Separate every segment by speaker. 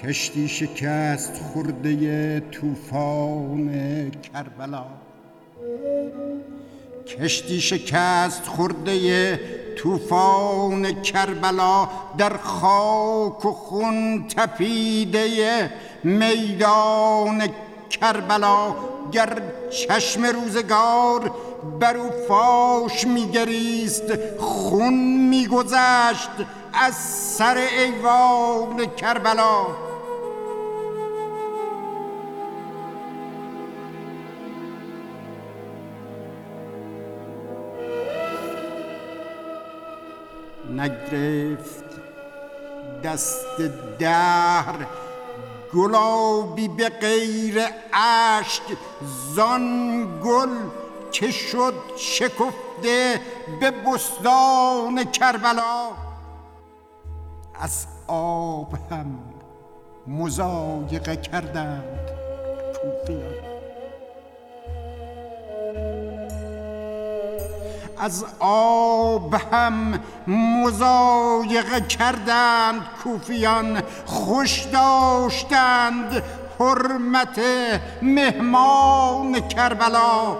Speaker 1: کشتی شکست خورده طوفان کربلا، کشتی شکست خورده طوفان کربلا، در خاک و خون تپیده میدان کربلا. گر چشم روزگار بر او فاش میگریست، خون میگذشت از سر ایوان کربلا. نگرفت دست دهر گلابی به غیر اشک، زان گل که شد شکفته به بستان کربلا. از آب هم مضایقه کردند کوفیان، از آب هم مضایقه کردند کوفیان. خوش داشتند حرمت مهمان کربلا.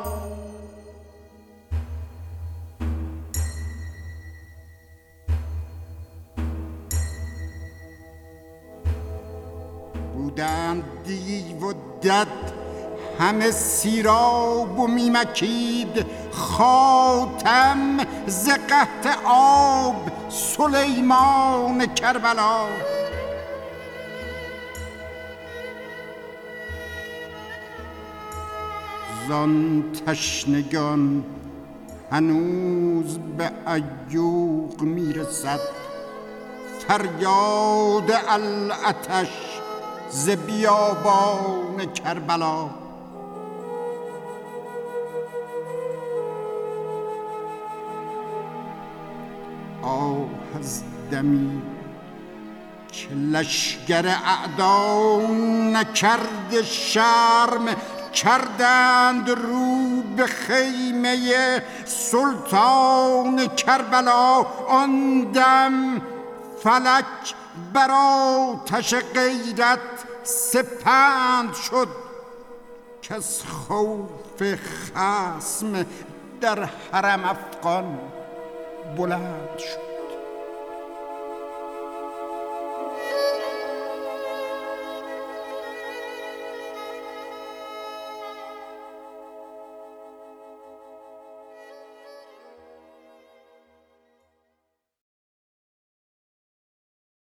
Speaker 1: بودند دیو و دد همه سیراب و میمکید، خاتم ز قحط آب سلیمان کربلا. زان تشنگان هنوز به عیوق میرسد، فریاد العطش ز بیابان کربلا. آه از دمی که لشگر اعدا نکرد شرم، کردند رو به خیمه سلطان کربلا. آن دم فلک بر آتش غیرت سپند شد، که از خوف خصم در حرم افغان بلند شد.